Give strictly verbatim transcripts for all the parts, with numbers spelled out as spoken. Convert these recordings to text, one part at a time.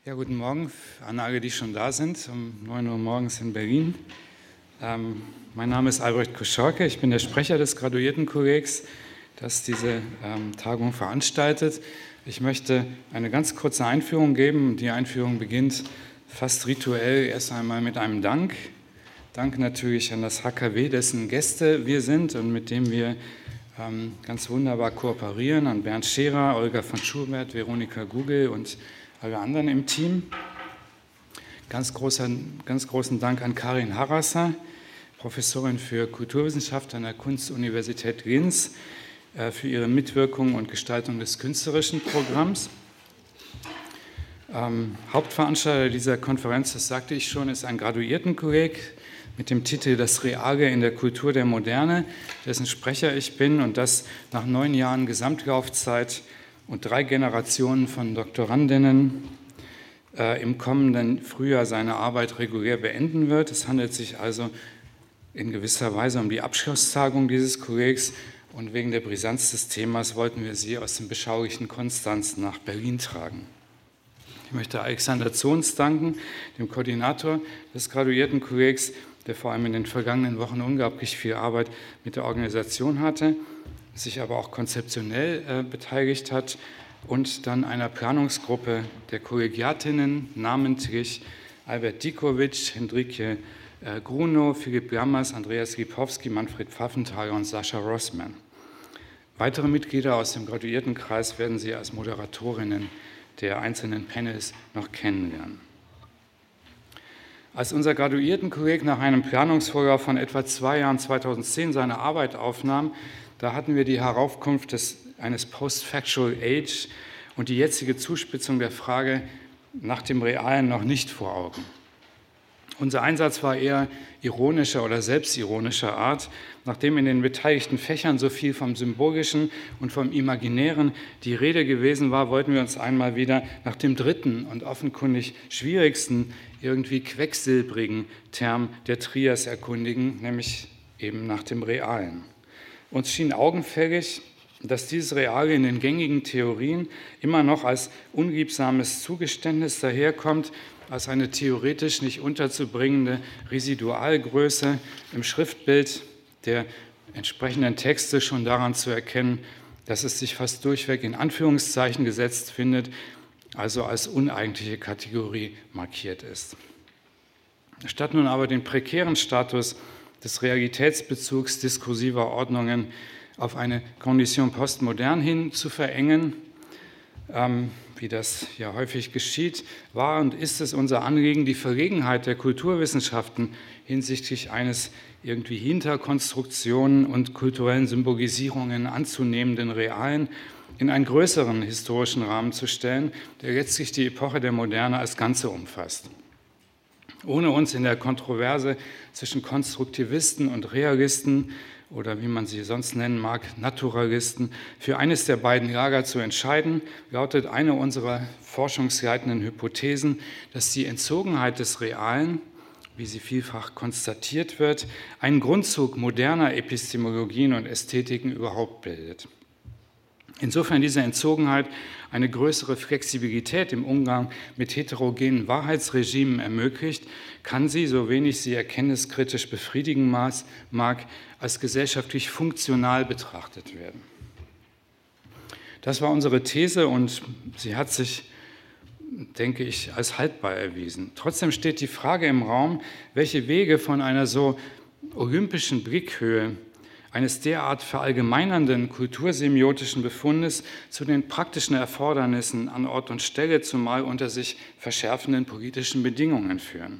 Ja, guten Morgen an alle, die schon da sind, um neun Uhr morgens in Berlin. Ähm, mein Name ist Albrecht Koschorke, ich bin der Sprecher des Graduiertenkollegs, das diese ähm, Tagung veranstaltet. Ich möchte eine ganz kurze Einführung geben. Die Einführung beginnt fast rituell erst einmal mit einem Dank. Dank natürlich an das H K W, dessen Gäste wir sind und mit dem wir ähm, ganz wunderbar kooperieren, an Bernd Scherer, Olga von Schubert, Veronika Gugel und alle anderen im Team. Ganz, großer, ganz großen Dank an Karin Harasser, Professorin für Kulturwissenschaft an der Kunstuniversität Linz, äh, für ihre Mitwirkung und Gestaltung des künstlerischen Programms. Ähm, Hauptveranstalter dieser Konferenz, das sagte ich schon, ist ein Graduiertenkolleg mit dem Titel Das Reale in der Kultur der Moderne, dessen Sprecher ich bin und das nach neun Jahren Gesamtlaufzeit und drei Generationen von Doktorandinnen äh, im kommenden Frühjahr seine Arbeit regulär beenden wird. Es handelt sich also in gewisser Weise um die Abschlusstagung dieses Kollegs und wegen der Brisanz des Themas wollten wir sie aus dem beschaulichen Konstanz nach Berlin tragen. Ich möchte Alexander Zons danken, dem Koordinator des Graduiertenkollegs, der vor allem in den vergangenen Wochen unglaublich viel Arbeit mit der Organisation hatte, sich aber auch konzeptionell äh, beteiligt hat und dann einer Planungsgruppe der Kollegiatinnen, namentlich Albert Dikovic, Hendrike äh, Grunow, Philipp Lammers, Andreas Lipowski, Manfred Pfaffenthaler und Sascha Rossmann. Weitere Mitglieder aus dem Graduiertenkreis werden Sie als Moderatorinnen der einzelnen Panels noch kennenlernen. Als unser Graduiertenkolleg nach einem Planungsvorlauf von etwa zwei Jahren zweitausendzehn seine Arbeit aufnahm, da hatten wir die Heraufkunft des, eines Post-Factual Age und die jetzige Zuspitzung der Frage nach dem Realen noch nicht vor Augen. Unser Einsatz war eher ironischer oder selbstironischer Art. Nachdem in den beteiligten Fächern so viel vom Symbolischen und vom Imaginären die Rede gewesen war, wollten wir uns einmal wieder nach dem dritten und offenkundig schwierigsten, irgendwie quecksilbrigen Term der Trias erkundigen, nämlich eben nach dem Realen. Uns schien augenfällig, dass dieses Reale in den gängigen Theorien immer noch als unliebsames Zugeständnis daherkommt, als eine theoretisch nicht unterzubringende Residualgröße im Schriftbild der entsprechenden Texte schon daran zu erkennen, dass es sich fast durchweg in Anführungszeichen gesetzt findet, also als uneigentliche Kategorie markiert ist. Statt nun aber den prekären Status des Realitätsbezugs diskursiver Ordnungen auf eine Condition postmodern hin zu verengen, ähm, wie das ja häufig geschieht, war und ist es unser Anliegen, die Verlegenheit der Kulturwissenschaften hinsichtlich eines irgendwie Hinterkonstruktionen und kulturellen Symbolisierungen anzunehmenden Realen in einen größeren historischen Rahmen zu stellen, der letztlich die Epoche der Moderne als Ganze umfasst. Ohne uns in der Kontroverse zwischen Konstruktivisten und Realisten oder wie man sie sonst nennen mag, Naturalisten, für eines der beiden Lager zu entscheiden, lautet eine unserer forschungsleitenden Hypothesen, dass die Entzogenheit des Realen, wie sie vielfach konstatiert wird, einen Grundzug moderner Epistemologien und Ästhetiken überhaupt bildet. Insofern diese Entzogenheit eine größere Flexibilität im Umgang mit heterogenen Wahrheitsregimen ermöglicht, kann sie, so wenig sie erkenntniskritisch befriedigen mag, als gesellschaftlich funktional betrachtet werden. Das war unsere These und sie hat sich, denke ich, als haltbar erwiesen. Trotzdem steht die Frage im Raum, welche Wege von einer so olympischen Blickhöhe eines derart verallgemeinernden kultursemiotischen Befundes zu den praktischen Erfordernissen an Ort und Stelle, zumal unter sich verschärfenden politischen Bedingungen führen.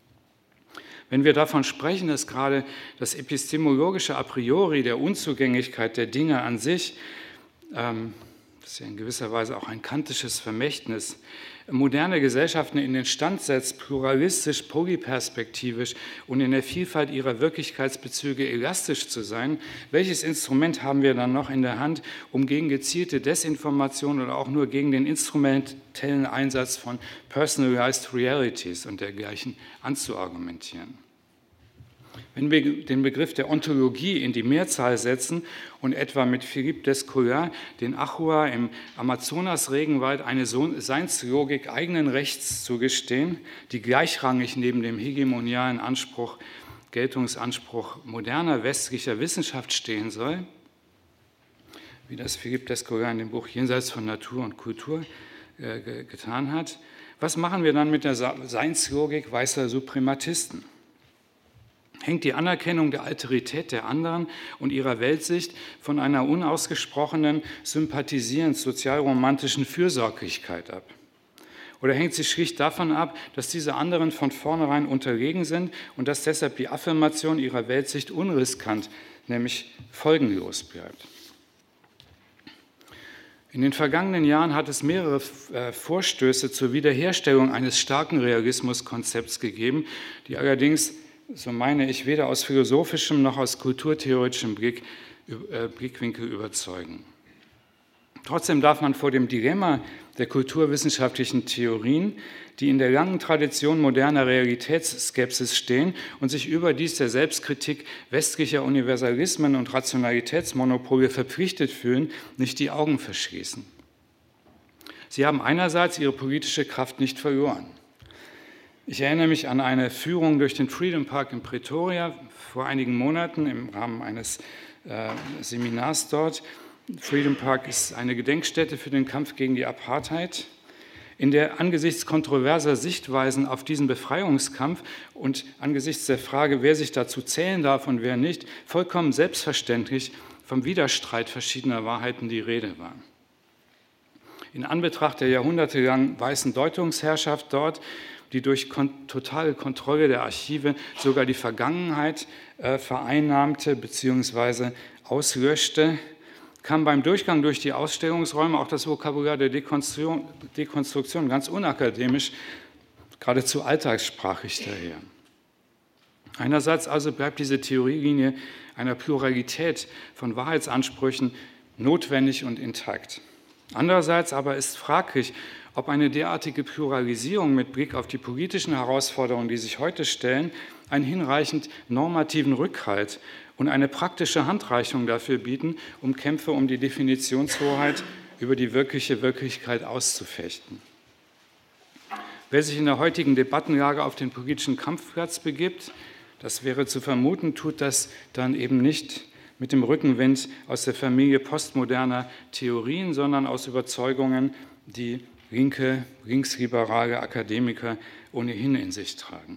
Wenn wir davon sprechen, dass gerade das epistemologische A priori der Unzugänglichkeit der Dinge an sich, ähm, das ist ja in gewisser Weise auch ein kantisches Vermächtnis, moderne Gesellschaften in den Stand setzt, pluralistisch, polyperspektivisch und in der Vielfalt ihrer Wirklichkeitsbezüge elastisch zu sein, welches Instrument haben wir dann noch in der Hand, um gegen gezielte Desinformation oder auch nur gegen den instrumentellen Einsatz von Personalized Realities und dergleichen anzuargumentieren? Wenn wir den Begriff der Ontologie in die Mehrzahl setzen und etwa mit Philippe Descola den Achua im Amazonas-Regenwald eine Seinslogik eigenen Rechts zugestehen, die gleichrangig neben dem hegemonialen Anspruch, Geltungsanspruch moderner westlicher Wissenschaft stehen soll, wie das Philippe Descola in dem Buch Jenseits von Natur und Kultur äh, getan hat, was machen wir dann mit der Seinslogik weißer Suprematisten? Hängt die Anerkennung der Alterität der anderen und ihrer Weltsicht von einer unausgesprochenen, sympathisierend sozialromantischen Fürsorglichkeit ab? Oder hängt sie schlicht davon ab, dass diese anderen von vornherein unterlegen sind und dass deshalb die Affirmation ihrer Weltsicht unriskant, nämlich folgenlos bleibt? In den vergangenen Jahren hat es mehrere Vorstöße zur Wiederherstellung eines starken Realismuskonzepts gegeben, die allerdings, so meine ich, weder aus philosophischem noch aus kulturtheoretischem Blick, äh, Blickwinkel überzeugen. Trotzdem darf man vor dem Dilemma der kulturwissenschaftlichen Theorien, die in der langen Tradition moderner Realitätsskepsis stehen und sich überdies der Selbstkritik westlicher Universalismen und Rationalitätsmonopole verpflichtet fühlen, nicht die Augen verschließen. Sie haben einerseits ihre politische Kraft nicht verloren. Ich erinnere mich an eine Führung durch den Freedom Park in Pretoria vor einigen Monaten im Rahmen eines äh, Seminars dort. Freedom Park ist eine Gedenkstätte für den Kampf gegen die Apartheid, in der angesichts kontroverser Sichtweisen auf diesen Befreiungskampf und angesichts der Frage, wer sich dazu zählen darf und wer nicht, vollkommen selbstverständlich vom Widerstreit verschiedener Wahrheiten die Rede war. In Anbetracht der jahrhundertelangen weißen Deutungsherrschaft dort, die durch kon- totale Kontrolle der Archive sogar die Vergangenheit äh, vereinnahmte bzw. auslöschte, kam beim Durchgang durch die Ausstellungsräume auch das Vokabular der Dekonstruktion, Dekonstruktion ganz unakademisch, geradezu alltagssprachlich daher. Einerseits also bleibt diese Theorielinie einer Pluralität von Wahrheitsansprüchen notwendig und intakt. Andererseits aber ist fraglich, ob eine derartige Pluralisierung mit Blick auf die politischen Herausforderungen, die sich heute stellen, einen hinreichend normativen Rückhalt und eine praktische Handreichung dafür bieten, um Kämpfe um die Definitionshoheit über die wirkliche Wirklichkeit auszufechten. Wer sich in der heutigen Debattenlage auf den politischen Kampfplatz begibt, das wäre zu vermuten, tut das dann eben nicht mit dem Rückenwind aus der Familie postmoderner Theorien, sondern aus Überzeugungen, die linke, linksliberale Akademiker ohnehin in sich tragen.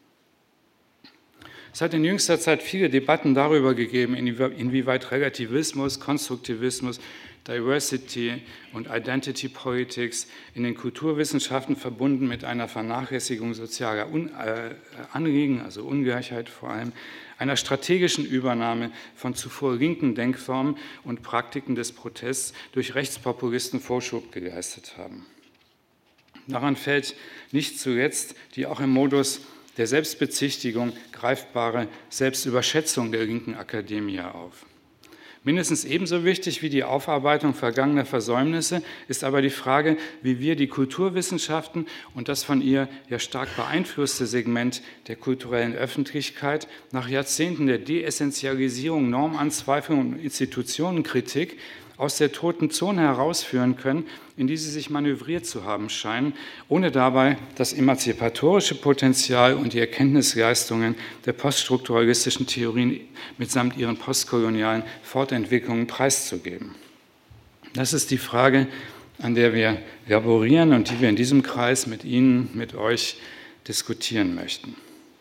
Es hat in jüngster Zeit viele Debatten darüber gegeben, inwieweit Relativismus, Konstruktivismus, Diversity und Identity Politics in den Kulturwissenschaften verbunden mit einer Vernachlässigung sozialer Un- äh, Anliegen, also Ungleichheit vor allem, einer strategischen Übernahme von zuvor linken Denkformen und Praktiken des Protests durch Rechtspopulisten Vorschub geleistet haben. Daran fällt nicht zuletzt die auch im Modus der Selbstbezichtigung greifbare Selbstüberschätzung der linken Akademie auf. Mindestens ebenso wichtig wie die Aufarbeitung vergangener Versäumnisse ist aber die Frage, wie wir die Kulturwissenschaften und das von ihr ja stark beeinflusste Segment der kulturellen Öffentlichkeit nach Jahrzehnten der Deessentialisierung, Normanzweiflung und Institutionenkritik aus der toten Zone herausführen können, in die sie sich manövriert zu haben scheinen, ohne dabei das emanzipatorische Potenzial und die Erkenntnisleistungen der poststrukturalistischen Theorien mitsamt ihren postkolonialen Fortentwicklungen preiszugeben. Das ist die Frage, an der wir laborieren und die wir in diesem Kreis mit Ihnen, mit euch diskutieren möchten.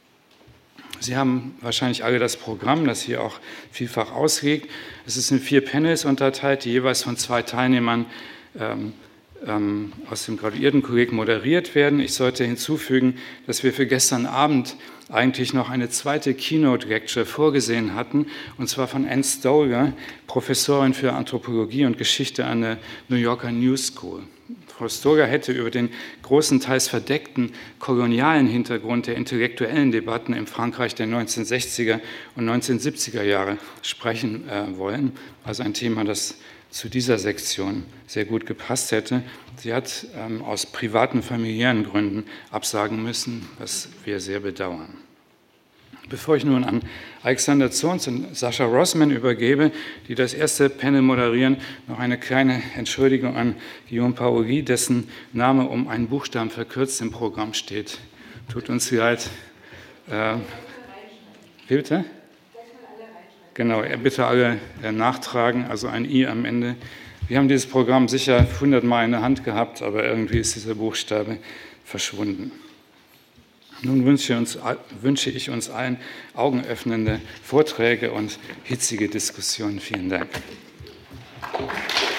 Sie haben wahrscheinlich alle das Programm, das hier auch vielfach ausliegt. Es ist in vier Panels unterteilt, die jeweils von zwei Teilnehmern ähm, ähm, aus dem Graduiertenkolleg moderiert werden. Ich sollte hinzufügen, dass wir für gestern Abend eigentlich noch eine zweite Keynote-Lecture vorgesehen hatten, und zwar von Ann Stoler, Professorin für Anthropologie und Geschichte an der New Yorker New School. Frau Stoler hätte über den großen, teils verdeckten kolonialen Hintergrund der intellektuellen Debatten im Frankreich der neunzehnhundertsechziger und neunzehnhundertsiebziger Jahre sprechen äh, wollen, also ein Thema, das zu dieser Sektion sehr gut gepasst hätte. Sie hat ähm, aus privaten, familiären Gründen absagen müssen, was wir sehr bedauern. Bevor ich nun an Alexander Zorns und Sascha Rossman übergebe, die das erste Panel moderieren, noch eine kleine Entschuldigung an Guillaume Paoli, dessen Name um einen Buchstaben verkürzt im Programm steht. Tut uns leid. Äh, wie bitte? Genau, bitte alle äh, nachtragen, also ein I am Ende. Wir haben dieses Programm sicher hundertmal in der Hand gehabt, aber irgendwie ist dieser Buchstabe verschwunden. Nun wünsche, uns, wünsche ich uns allen augenöffnende Vorträge und hitzige Diskussionen. Vielen Dank.